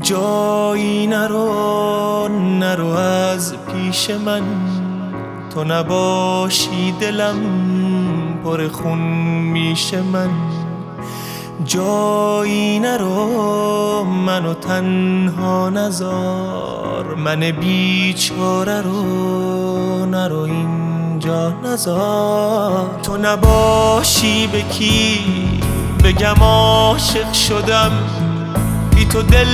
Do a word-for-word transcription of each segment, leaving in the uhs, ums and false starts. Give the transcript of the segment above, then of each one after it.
جایی نرو نرو از پیش من، تو نباشی دلم پر خون میشه من. جایی نرو منو تنها نذار، من بیچاره رو نرو اینجا نذار. تو نباشی به کی بگم عاشق شدم، بی تو دل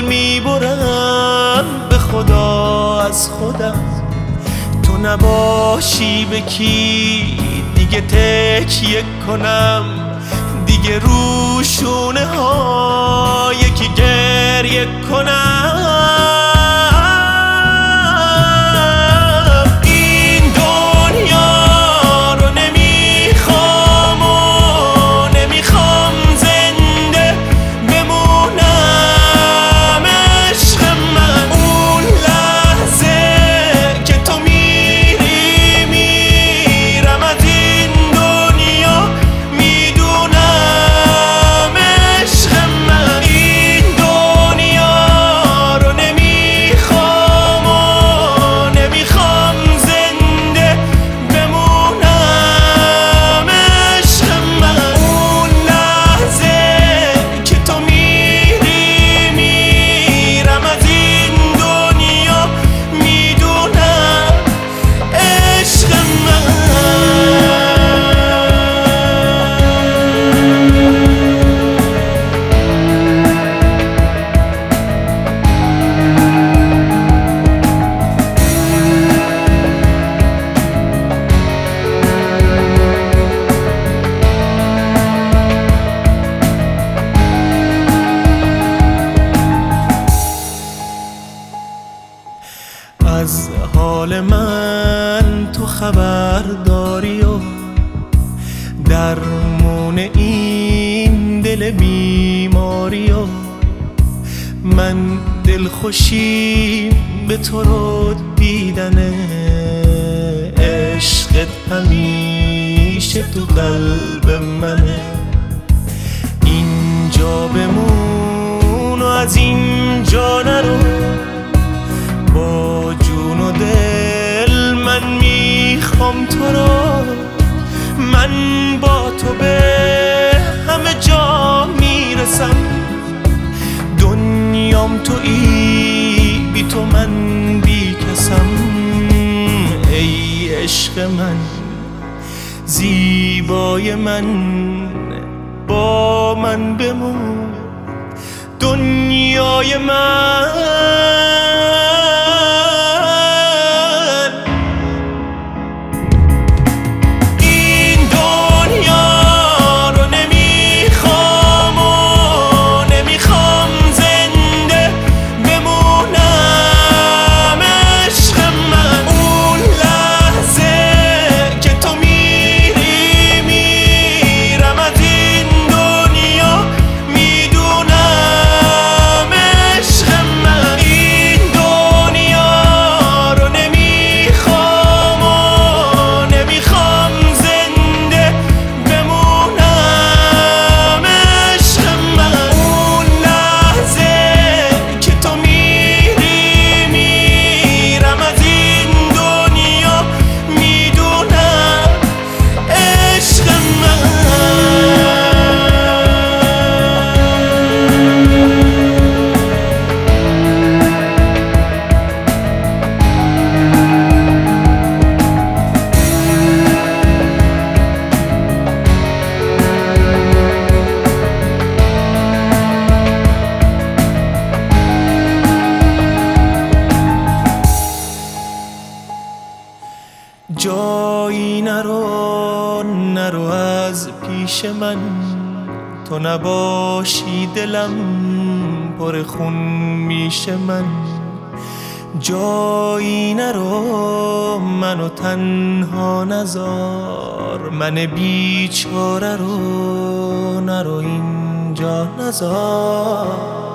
میبرم به خدا از خودم. تو نباشی به کی دیگه تکیه کنم، دیگه رو شونه ها یکی گریه کنم. این دنیا رو نمیخوام و نمیخوام زنده بمونم عشق من. اون لحظه که تو میری میرم از این دنیا، میدونم عشق من. این دنیا رو نمیخوام و نمیخوام زنده بمونم عشق من. اون لحظه که تو میری میرم از این دنیا، میدونم عشق من. از حال من تو خبر داری و درمون این دل بیماری، و من دلخوشی به تو رو دیدنه. عشقت همیشه تو قلب منه. اینجا بمون و از اینجا نرو، با جون و دل من میخوام تو رو. من با تو به همه جا میرسم، دنیام تویی بی تو من بی کسم. ای عشق من زیبای من، با من بمون دنیای من. جایی نرو نرو از پیش من، تو نباشی دلم پر خون میشه من. جایی نرو منو تنها نذار، من بیچاره رو نرو اینجا نذار.